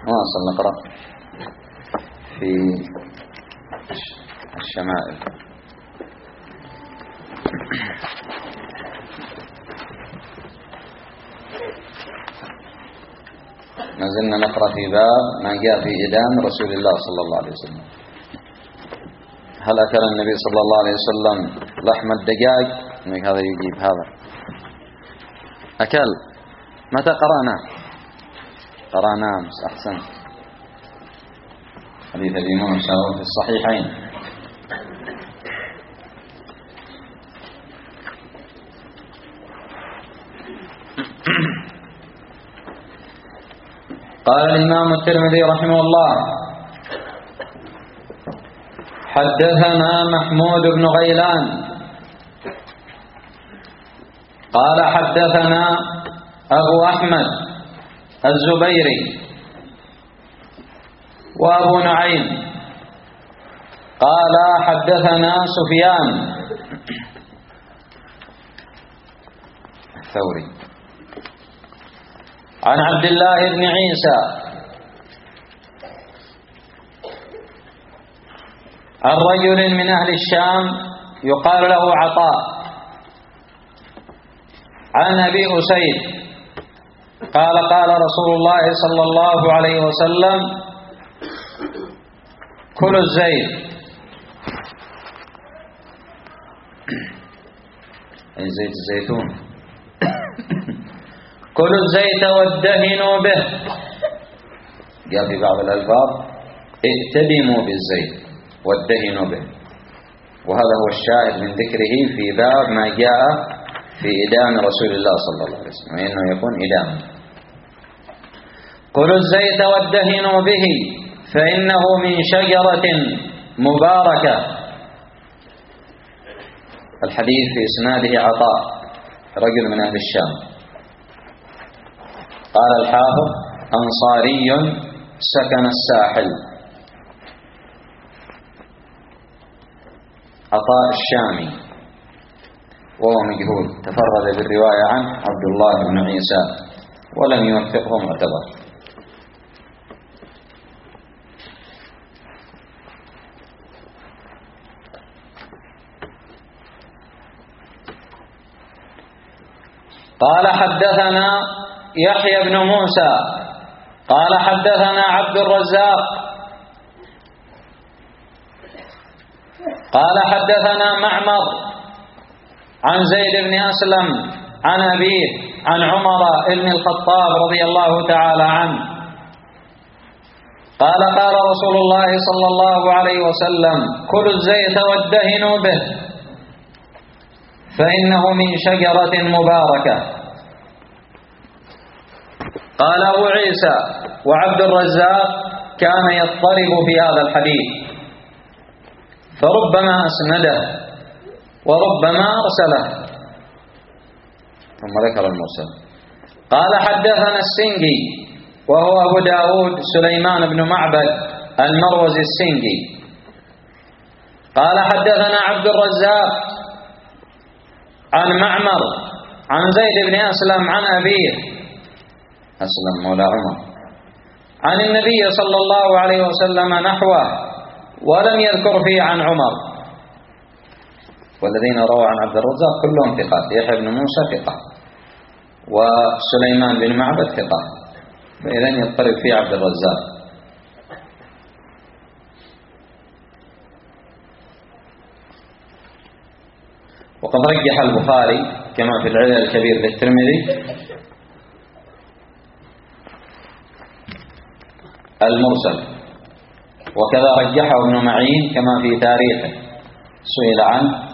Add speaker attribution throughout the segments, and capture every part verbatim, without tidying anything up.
Speaker 1: نواصل نقرأ في الشمائل. ما زلنا نقرأ في باب ما جاء في إدام رسول الله صلى الله عليه وسلم. هل أكل النبي صلى الله عليه وسلم لحم الدجاج؟ هذا يجيب هذا أكل. متى قرأنا؟ قرأنا أمس. أحسن. حديث أبي موسى في الصحيحين. قال الإمام الترمذي رحمه الله: حدثنا محمود بن غيلان قال حدثنا أبو أحمد الزبيري وأبو نعيم قال حدثنا سفيان الثوري عن عبد الله بن عيسى عن رجل من أهل الشام يقال له عطاء عن أبي أسيد قال قال رسول الله صلى الله عليه وسلم: كلوا الزيت، أي زيت الزيتون، كلوا الزيت وادهنوا به. جاء في بعض الألفاظ: ائتدموا بالزيت وادهنوا به، وهذا هو الشاهد من ذكره في باب ما جاء في إدام رسول الله صلى الله عليه وسلم، وإنه يكون إدام. كلوا الزيت وادهنوا به فإنه من شجرة مباركة. الحديث في إسناده عطاء رجل من أهل الشام. قال الحافظ: أنصاري سكن الساحل. عطاء الشامي وهو مجهول، تفرد بالرواية عنه عبد الله بن عيسى ولم يوثقه معتبر. قال حدثنا يحيى بن موسى قال حدثنا عبد الرزاق قال حدثنا معمر عن زيد بن أسلم عن أبيه عن عمر بن الخطاب رضي الله تعالى عنه قال قال رسول الله صلى الله عليه وسلم: كلوا الزيت وادهنوا به فإنه من شجرة مباركة. قال أبو عيسى وعبد الرزاق كان يضطرب في هذا الحديث، فربما أسنده وربما أرسله، ثم ذكر المرسل. قال حدثنا السنجي وهو أبو داود سليمان بن معبد المروزي السنجي قال حدثنا عبد الرزاق عن معمر عن زيد بن أسلم عن أبيه أسلم مولى عمر عن النبي صلى الله عليه وسلم نحوه ولم يذكر فيه عن عمر. والذين رووا عن عبد الرزاق كلهم ثقات، يحيى بن موسى ثقة وسليمان بن معبد ثقة، فإذا يضطرب فيه عبد الرزاق. وقد رجح البخاري كما في العلل الكبير للترمذي المرسل، وكذا رجحه ابن معين كما في تاريخه، سئل عنه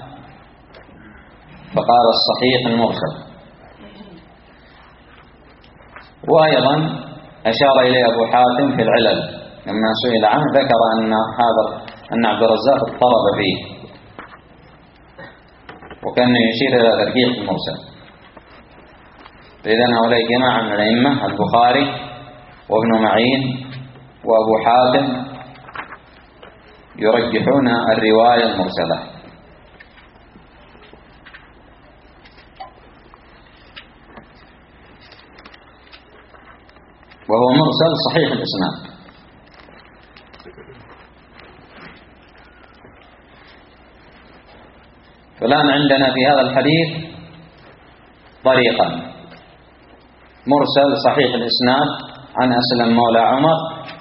Speaker 1: فقال الصحيح المرسل. وأيضا أشار إليه أبو حاتم في العلل لما سئل عنه، ذكر أن هذا أن عبد الرزاق اضطرب فيه، وكان يشير إلى ترجيح المرسل. إذن هؤلاء جماعة من الأئمة البخاري وابن معين وأبو حاتم يرجحون الرواية المرسلة. وهو مرسل صحيح الإسناد. فالآن عندنا في هذا الحديث طريقا: مرسل صحيح الإسناد عن أسلم مولى عمر،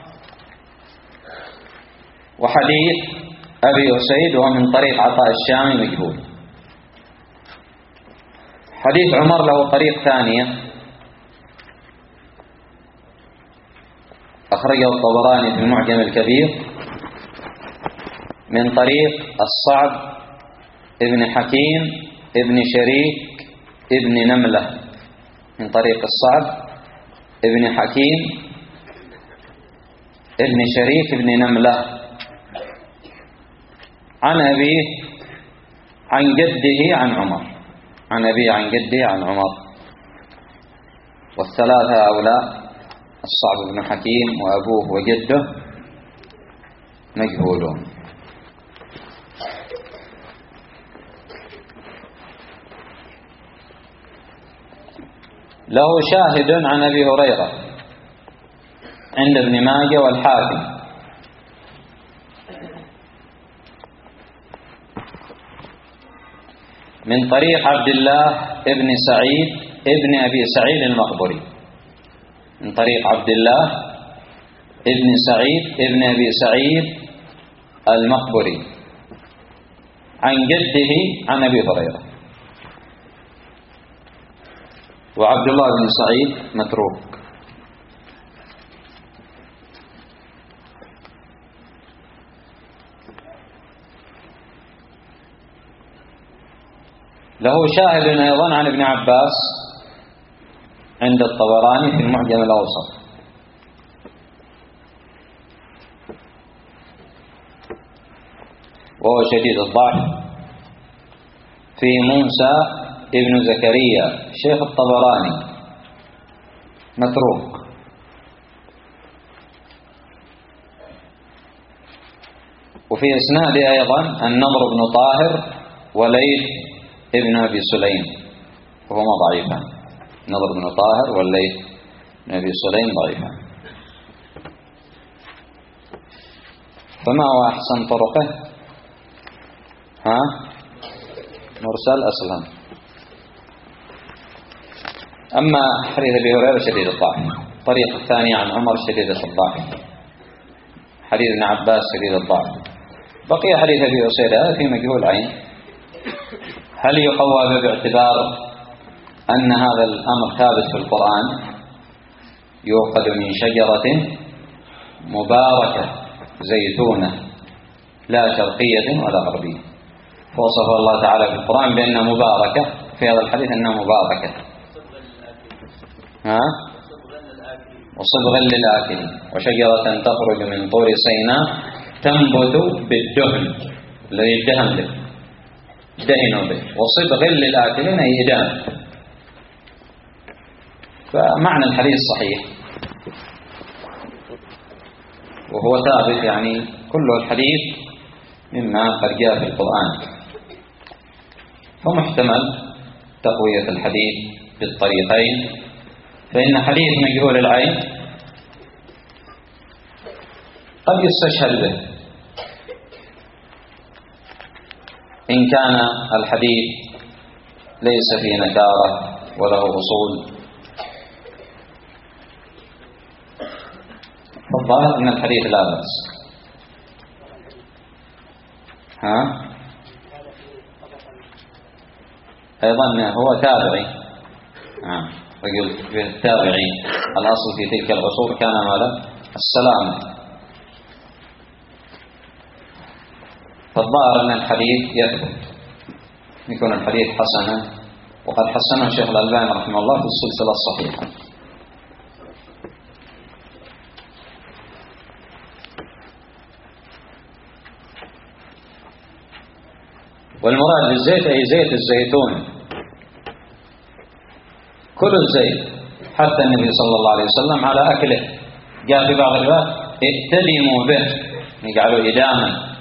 Speaker 1: وحديث أبي أسيد وهو من طريق عطاء الشامي مجهول. حديث عمر له طريق ثانية أخرجه الطبراني في المعجم الكبير من طريق الصعب ابن حكيم ابن شريك ابن نملة، من طريق الصعب ابن حكيم ابن شريك ابن نملة عن أبيه عن جده عن عمر، عن أبيه عن جده عن عمر. والثلاثة هؤلاء الصعب بن حكيم وأبوه وجده مجهولون. له شاهد عن أبي هريرة عند ابن ماجه والحاكم من طريق عبد الله ابن سعيد ابن أبي سعيد المقبري، من طريق عبد الله ابن سعيد ابن أبي سعيد المقبري عن جده عن أبي هريرة. وعبد الله بن سعيد متروك. له شاهد أيضا عن ابن عباس عند الطبراني في المعجم الأوسط، وهو شديد الضعف في موسى ابن زكريا شيخ الطبراني متروك. وفي إسناده أيضا النضر بن طاهر وليث ابن أبي سليم وهما ضعيفان، نضر بن طاهر والليث بن أبي سليم ضعيفان. فما هو أحسن طرقه؟ ها؟ مرسل أسلم. أما حديث أبي هريرة شديد الضعف، الطريق الثاني عن عمر شديد الضعف، حديث ابن عباس شديد الضعف. بقي حديث أبي أسيد هذا في مجهول عين. هل يقوى باعتبار أن هذا الأمر ثابت في القرآن؟ يؤخذ من شجرة مباركة زيتونة لا شرقية ولا غربية، فوصف الله تعالى في القرآن بأنها مباركة، في هذا الحديث أنها مباركة. ها؟ وصبغا للآكلين، وشجرة تخرج من طور سيناء تنبت بالدهن الذي يدهن به دهنوا به، وصبغا للآكلين أي إدام. فمعنى الحديث صحيح وهو ثابت، يعني كل الحديث مما قد جاء في القرآن، فمحتمل تقوية الحديث بالطريقين. فإن حديث مجهول العين قد يستشهد به إن كان الحديث ليس فيه نكارة وله أصول. فالظاهر أن الحديث لا بأس. ها؟ أيضا هو تابعي. ها. وقلت في التابعين الأصل في تلك العصور كان ماذا؟ السلام. فالظاهر أن الحديث يثبت، يكون الحديث حسنا، وقد حسنه الشيخ الألباني رحمه الله في السلسلة الصحيحة. والمراد بالزيت أي زيت الزيتون، كل الزيت، حتى النبي صلى الله عليه وسلم على أكله جاء في بعض الروايات ائتدموا به، يجعلوا إداما،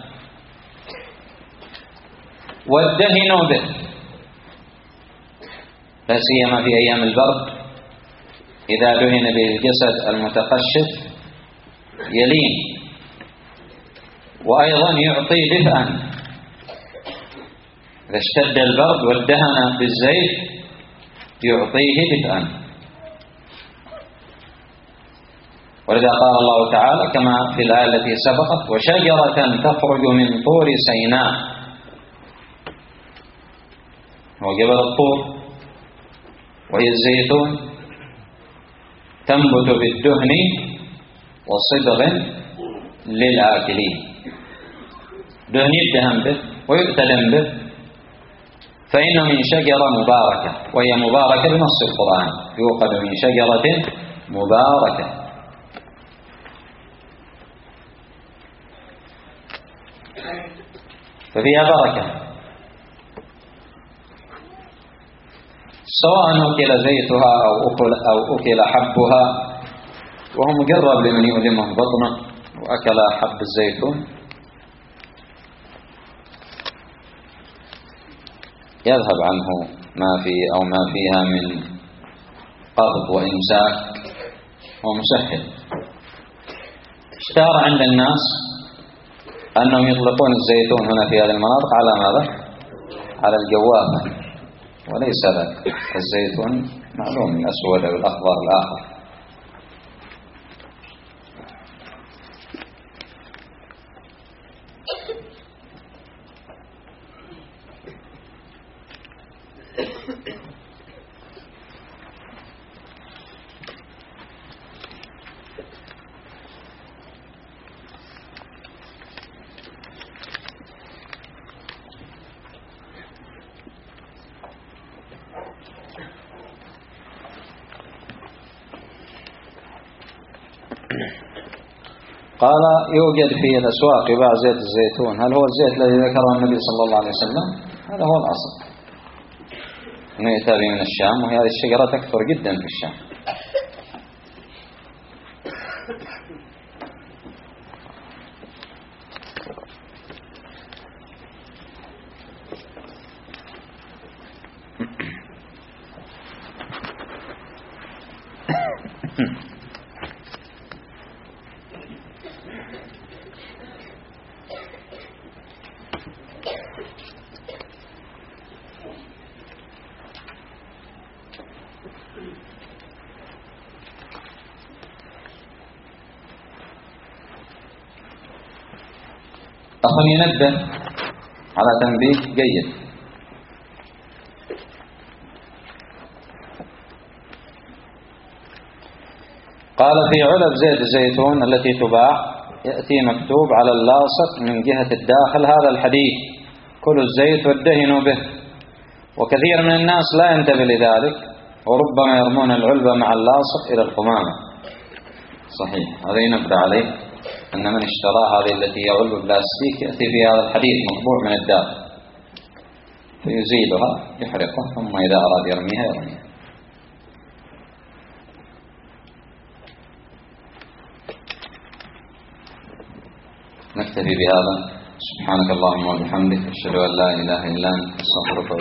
Speaker 1: وادهنوا به، لا سيما في أيام البرد إذا دهن به الجسد المتقشف يلين، وأيضا يعطي دفئا. إذا اشتد البرد والدهن بالزيت يعطيه دفئا. ولذا قال الله تعالى كما في الآية التي سبقت: وشجرة تخرج من طور سيناء. هو جبل الطور وهي الزيتون، تنبت بالدهن وصبغ للآكلين. دهن يدهن به ويؤتدم به، فإنه من شجرة مباركة، وهي مباركة بنص القرآن: يوقد من شجرة مباركة. ففيها بركة، سواء أكل زيتها أو أكل, أو أكل حبها، وهو مجرب لمن يؤلمه بطنه وأكل حب الزيتون يذهب عنه ما في أو ما فيها من قبض وإمساك ومسهل. اشتهر عند الناس أنهم يطلقون الزيتون هنا في هذه المناطق على ماذا؟ على الجوافة، وليس ذلك. الزيتون معلوم الأسود أو الأخضر الآخر. قال: يوجد في الأسواق يباع زيت الزيتون. هل هو الزيت الذي ذكره النبي صلى الله عليه وسلم؟ هذا هو الأصل، إنه يأتي من الشام، وهي هذه الشجرة تكثر جدا في الشام. أخ ينبه على تنبيه جيد. قال: في علب زيت الزيتون التي تباع يأتي مكتوب على اللاصق من جهة الداخل هذا الحديث: كلوا الزيت وادهنوا به. وكثير من الناس لا ينتبه لذلك، وربما يرمون العلبة مع اللاصق إلى القمامة. صحيح، هذا ينبه عليه أن من اشترى هذه التي هي علبة بلاستيك يأتي في هذا الحديث مطبوع من الداخل، فيزيلها يحرقها، ثم إذا أراد يرميها يرميها. نكتفي بهذا. سبحانك اللهم وبحمدك، أشهد أن لا إله إلا أنت، أستغفرك.